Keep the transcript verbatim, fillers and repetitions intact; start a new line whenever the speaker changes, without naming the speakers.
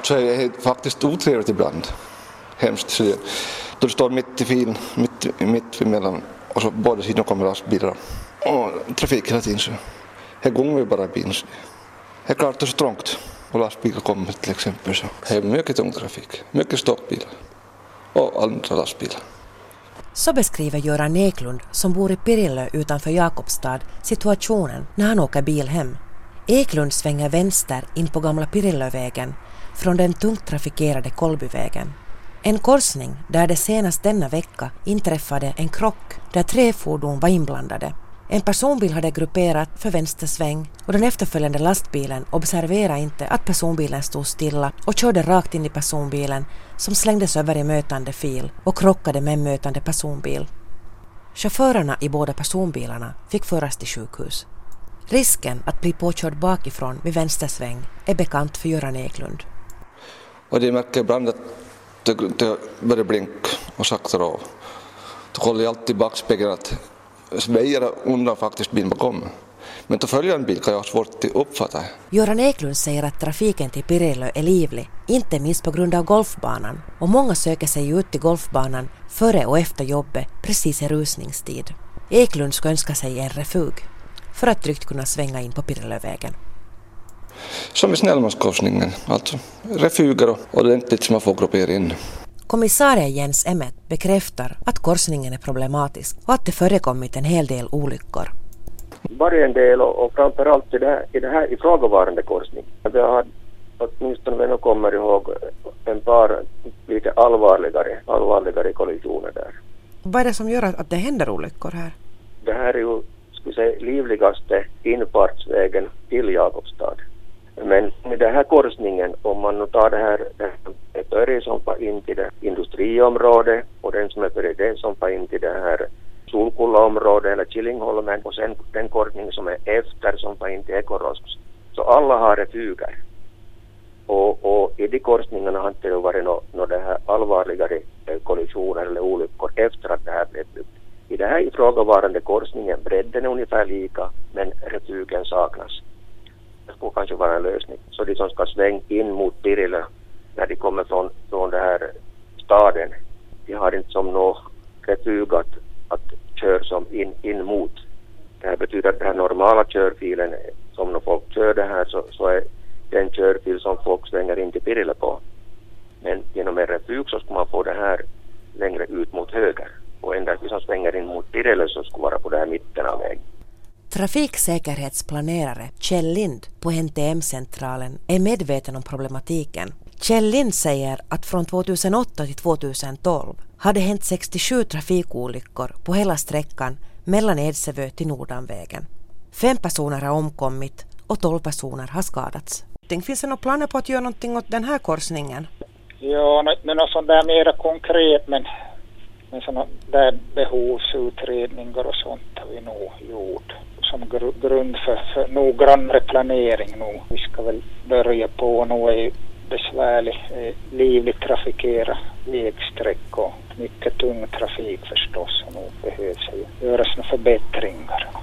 Alltså det är faktiskt otrevligt ibland. Hemskt. Så det, då du står mitt i filen, mitt, mitt emellan och så båda sidor kommer lastbilar och trafik hela tiden. Så här gånger vi bara i bilen. Det är klart det är så trångt och lastbilar kommer till exempel. Så det är mycket tung trafik, mycket stockbilar och andra lastbilar.
Så beskriver Göran Eklund, som bor i Pirilö utanför Jakobstad, situationen när han åker bil hem. Eklund svänger vänster in på gamla Pirilövägen från den tungt trafikerade Kolbyvägen. En korsning där det senast denna vecka inträffade en krock där tre fordon var inblandade. En personbil hade grupperat för vänstersväng och den efterföljande lastbilen observerade inte att personbilen stod stilla och körde rakt in i personbilen som slängdes över i mötande fil och krockade med en mötande personbil. Chaufförerna i båda personbilarna fick föras till sjukhus. Risken att bli påkörd bakifrån vid vänstersväng är bekant för Göran Eklund.
Och det märker ibland att det, det börjar blinka och saktar av. Då kollar jag alltid i backspegeln att väjer undan faktiskt bilen bakom. Men då följer en bil kan jag ha svårt att uppfatta.
Göran Eklund säger att trafiken till Pirilö är livlig, inte minst på grund av golfbanan. Och många söker sig ut till golfbanan före och efter jobbet, precis i rusningstid. Eklund ska önska sig en refug för att tryggt kunna svänga in på Pirilövägen.
Som i Snellmanskorsningen, alltså refuger och ordentligt som man får gruppera in.
Kommissarie Jens Emmet bekräftar att korsningen är problematisk och att det förekommit en hel del olyckor.
Bara en del och, och framförallt i det här, i det här ifrågavarande korsning. Jag har åtminstone vem jag kommer ihåg en par lite allvarligare, allvarligare kollisioner där.
Vad är det som gör att det händer olyckor här?
Det här är ju skulle säga, livligaste infartsvägen till Jakobstad. Men med den här korsningen, om man nu tar det här, det före som var in till det industriområdet och den som är före det som var in till det här Solkullaområdet eller Killingholmen och sen den korsning som är efter som var in till Ekorosks. Så alla har refuger. Och, och i de korsningarna har inte varit några no, det här allvarligare kollisioner eller olyckor efter att det här blev byggt. I det här ifrågavarande korsningen bredden är ungefär lika men refugen saknas. Det skulle kanske vara en lösning. Så de som ska svänga in mot Pirilö när de kommer från, från den här staden, de har inte som något refug att, att köra som in, in mot. Det här betyder att den här normala körfilen som när folk kör det här så, så är den körfil som folk svänger in till Pirilö på. Men genom en refug så ska man få det här längre ut mot höger. Och endast vi som svänger in mot Pirilö så ska vara på det här mitten av vägen.
Trafiksäkerhetsplanerare Kjell Lind på N T M-centralen är medveten om problematiken. Kjell Lind säger att från tjugohundraåtta till tjugotolv hade hänt sextiosju trafikolyckor på hela sträckan mellan Edsövö till Nordanvägen. Fem personer har omkommit och tolv personer har skadats. Finns det några planer på att göra någonting åt den här korsningen?
Ja, men något sånt där mera konkret, men, men sådana där behovsutredningar och sånt har vi nog gjort som gr- grund för, för noggrannare planering nu. Vi ska väl börja på nu är besvärlig, eh, livligt trafikera vägsträck och mycket tung trafik förstås och nu behövs ju göras några förbättringar.